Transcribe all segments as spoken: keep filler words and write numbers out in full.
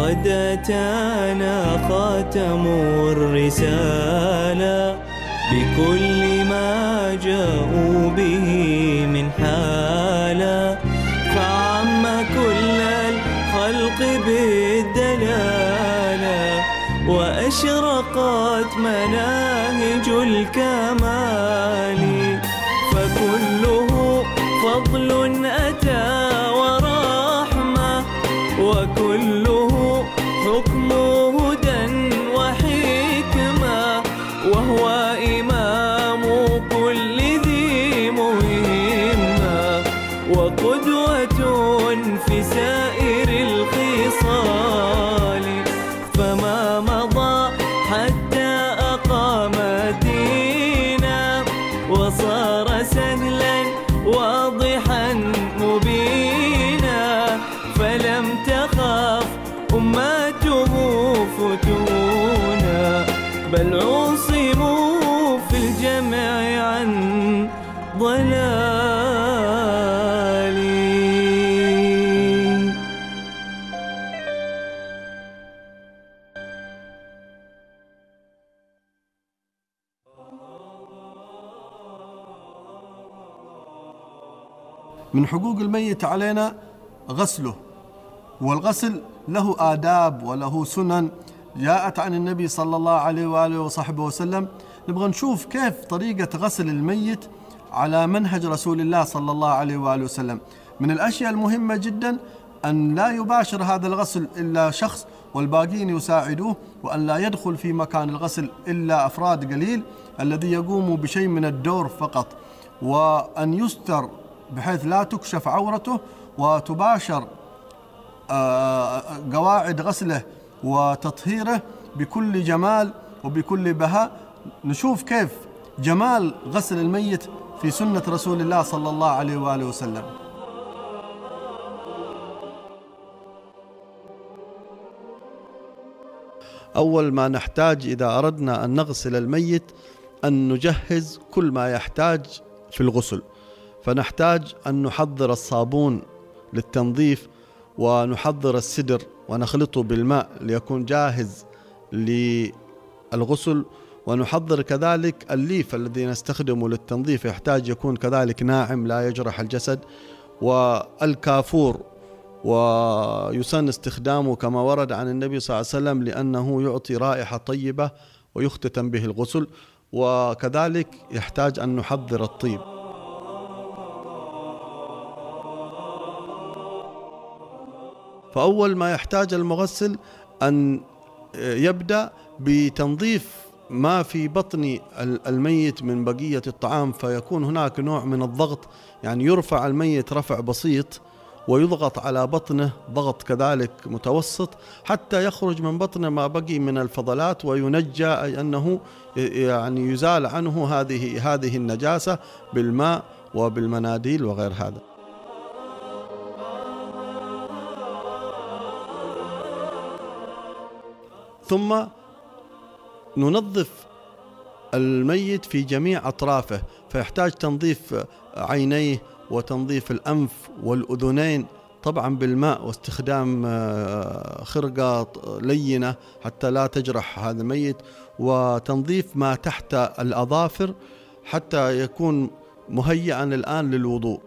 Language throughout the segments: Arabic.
قد أتانا خاتم الرسالة بكل ما جاءوا به من حالة، فعم كل الخلق بالدلالة وأشرقت مناهج الكمال، فكله فضل أتى ورحمة وكله حكم هدى وحكمة، وهو إمام كل ذي مهمة وقدوة في سائر الخصال، فما مضى حتى أقام دينا وصار سهلا واضحا مبينا، فلم تخاف أمته فتونا بل عصموا في الجمع عن ضلال. من حقوق الميت علينا غسله، والغسل له آداب وله سنن جاءت عن النبي صلى الله عليه وآله وصحبه وسلم. نبغى نشوف كيف طريقة غسل الميت على منهج رسول الله صلى الله عليه وآله وسلم. من الأشياء المهمة جدا أن لا يباشر هذا الغسل إلا شخص والباقين يساعدوه، وأن لا يدخل في مكان الغسل إلا أفراد قليل الذي يقوم بشيء من الدور فقط، وأن يستر بحيث لا تكشف عورته وتباشر قواعد غسله وتطهيره بكل جمال وبكل بهاء. نشوف كيف جمال غسل الميت في سنة رسول الله صلى الله عليه وآله وسلم. أول ما نحتاج إذا أردنا أن نغسل الميت أن نجهز كل ما يحتاج في الغسل، فنحتاج أن نحضر الصابون للتنظيف، ونحضر السدر ونخلطه بالماء ليكون جاهز للغسل، ونحضر كذلك الليف الذي نستخدمه للتنظيف يحتاج يكون كذلك ناعم لا يجرح الجسد، والكافور ويسن استخدامه كما ورد عن النبي صلى الله عليه وسلم لأنه يعطي رائحة طيبة ويختتم به الغسل، وكذلك يحتاج أن نحضر الطيب. فأول ما يحتاج المغسل أن يبدأ بتنظيف ما في بطن الميت من بقية الطعام، فيكون هناك نوع من الضغط، يعني يرفع الميت رفع بسيط ويضغط على بطنه ضغط كذلك متوسط حتى يخرج من بطنه ما بقي من الفضلات وينجى، أي أنه يعني يزال عنه هذه هذه النجاسة بالماء وبالمناديل وغير هذا. ثم ننظف الميت في جميع أطرافه، فيحتاج تنظيف عينيه وتنظيف الأنف والأذنين طبعا بالماء، واستخدام خرقة لينة حتى لا تجرح هذا الميت، وتنظيف ما تحت الأظافر حتى يكون مهيئا الآن للوضوء.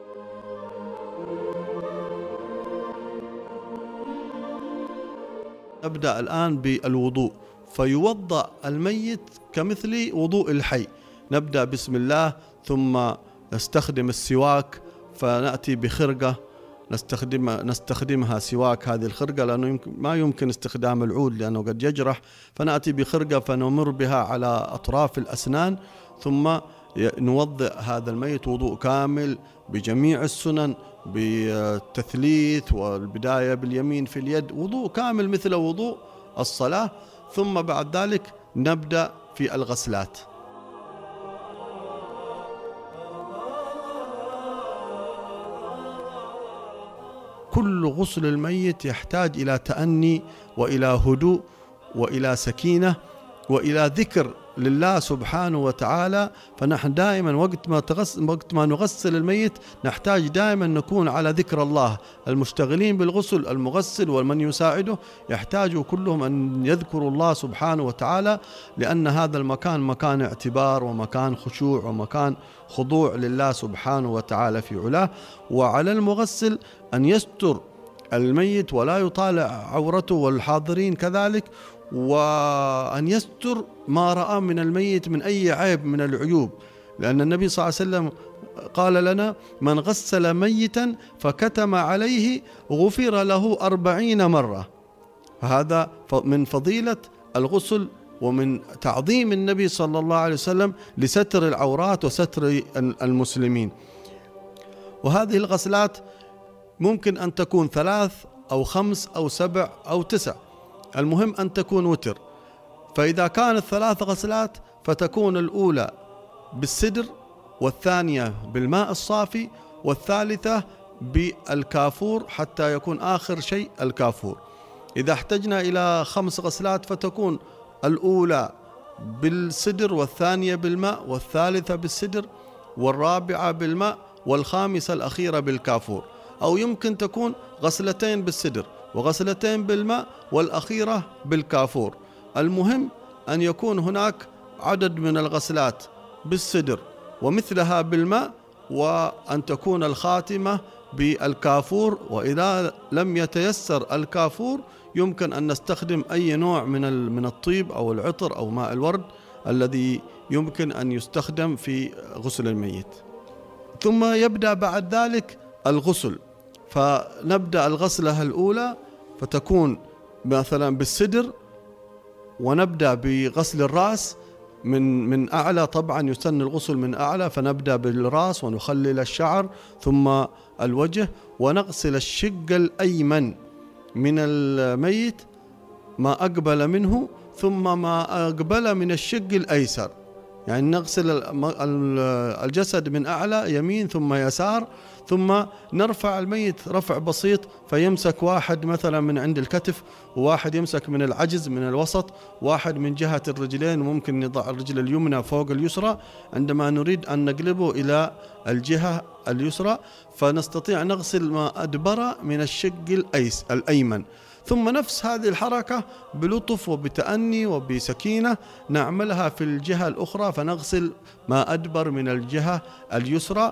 نبدأ الآن بالوضوء، فيوضأ الميت كمثل وضوء الحي. نبدأ بسم الله، ثم نستخدم السواك، فنأتي بخرقة نستخدم نستخدمها سواك هذه الخرقة، لأنه يمكن ما يمكن استخدام العود لأنه قد يجرح، فنأتي بخرقة فنمر بها على أطراف الأسنان، ثم نوضئ هذا الميت وضوء كامل بجميع السنن، بالتثليث والبداية باليمين في اليد، وضوء كامل مثل وضوء الصلاة. ثم بعد ذلك نبدأ في الغسلات. كل غسل الميت يحتاج إلى تأني وإلى هدوء وإلى سكينة وإلى ذكر لله سبحانه وتعالى. فنحن دائما وقت ما تغسل وقت ما نغسل الميت نحتاج دائما نكون على ذكر الله. المشتغلين بالغسل، المغسل ومن يساعده، يحتاجوا كلهم أن يذكروا الله سبحانه وتعالى، لأن هذا المكان مكان اعتبار ومكان خشوع ومكان خضوع لله سبحانه وتعالى في علاه. وعلى المغسل أن يستر الميت ولا يطالع عورته، والحاضرين كذلك، وأن يستر ما رأى من الميت من أي عيب من العيوب، لأن النبي صلى الله عليه وسلم قال لنا: من غسل ميتا فكتم عليه غفر له أربعين مرة. فهذا من فضيلة الغسل ومن تعظيم النبي صلى الله عليه وسلم لستر العورات وستر المسلمين. وهذه الغسلات ممكن أن تكون ثلاث أو خمس أو سبع أو تسع، المهم أن تكون وتر. فإذا كانت ثلاث غسلات فتكون الأولى بالسدر، والثانية بالماء الصافي، والثالثة بالكافور حتى يكون آخر شيء الكافور. إذا احتجنا إلى خمس غسلات فتكون الأولى بالسدر، والثانية بالماء، والثالثة بالسدر، والرابعة بالماء، والخامسة الأخيرة بالكافور. أو يمكن تكون غسلتين بالسدر وغسلتين بالماء والأخيرة بالكافور. المهم أن يكون هناك عدد من الغسلات بالسدر ومثلها بالماء، وأن تكون الخاتمة بالكافور. وإذا لم يتيسر الكافور يمكن أن نستخدم أي نوع من من الطيب أو العطر أو ماء الورد الذي يمكن أن يستخدم في غسل الميت. ثم يبدأ بعد ذلك الغسل. فنبدأ الغسلة الأولى فتكون مثلا بالسدر، ونبدأ بغسل الرأس من من أعلى. طبعا يسن الغسل من أعلى، فنبدأ بالرأس ونخلل الشعر، ثم الوجه، ونغسل الشق الأيمن من الميت ما أقبل منه، ثم ما أقبل من الشق الأيسر. يعني نغسل الجسد من أعلى يمين ثم يسار، ثم نرفع الميت رفع بسيط، فيمسك واحد مثلا من عند الكتف، وواحد يمسك من العجز من الوسط، واحد من جهة الرجلين، وممكن نضع الرجل اليمنى فوق اليسرى عندما نريد أن نقلبه إلى الجهة اليسرى، فنستطيع نغسل ما أدبر من الشق الأيس الأيمن. ثم نفس هذه الحركة بلطف وبتأني وبسكينة نعملها في الجهة الأخرى، فنغسل ما أدبر من الجهة اليسرى،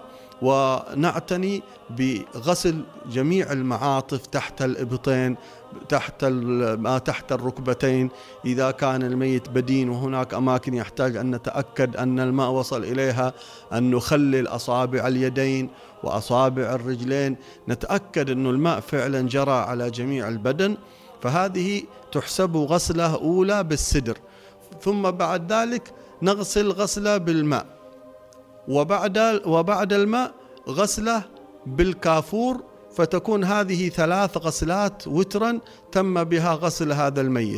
ونعتني بغسل جميع المعاطف تحت الإبطين، تحت ما تحت الركبتين إذا كان الميت بدين وهناك أماكن يحتاج أن نتأكد أن الماء وصل إليها، أن نخلل أصابع اليدين وأصابع الرجلين، نتأكد أن الماء فعلا جرى على جميع البدن. فهذه تحسب غسلة أولى بالسدر. ثم بعد ذلك نغسل غسلة بالماء، وبعد وبعد الماء غسلة بالكافور، فتكون هذه ثلاث غسلات وترا تم بها غسل هذا الميت.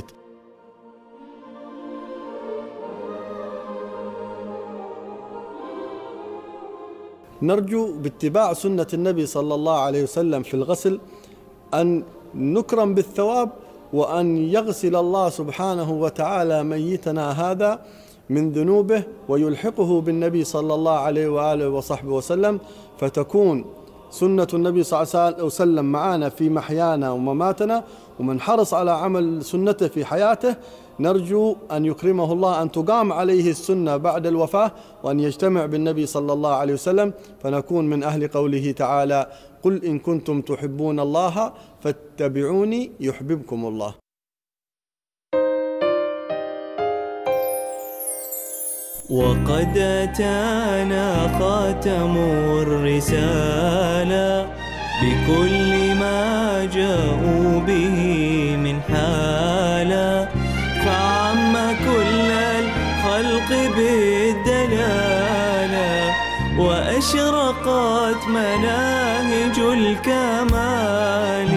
نرجو باتباع سنة النبي صلى الله عليه وسلم في الغسل أن نكرم بالثواب، وأن يغسل الله سبحانه وتعالى ميتنا هذا من ذنوبه ويلحقه بالنبي صلى الله عليه وآله وصحبه وسلم، فتكون سنة النبي صلى الله عليه وسلم معنا في محيانا ومماتنا. ومن حرص على عمل سنته في حياته نرجو أن يكرمه الله أن تقام عليه السنة بعد الوفاة، وأن يجتمع بالنبي صلى الله عليه وسلم، فنكون من أهل قوله تعالى: قل إن كنتم تحبون الله فاتبعوني يحببكم الله. وقد أتانا خاتم الرسالة بكل ما جاءوا به من حالة، فعم كل الخلق بالدلالة، وأشرقت مناهج الكمال،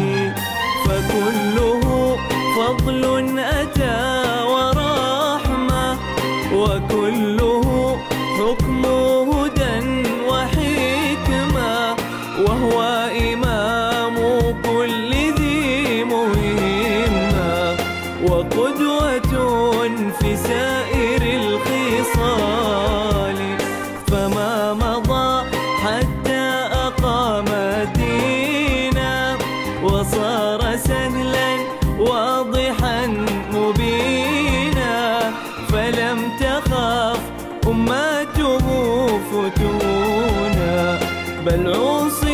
فكله فضل أتى ورحمة، وكله حكم هدى وحكمة، وهو إمام كل ذي مهمة، وقدوة في سائر الخصال، فما مضى حتى أقام دينا وصار سهلا واضحا مبينا، فلم تخاف أمته فتونا بل عوصي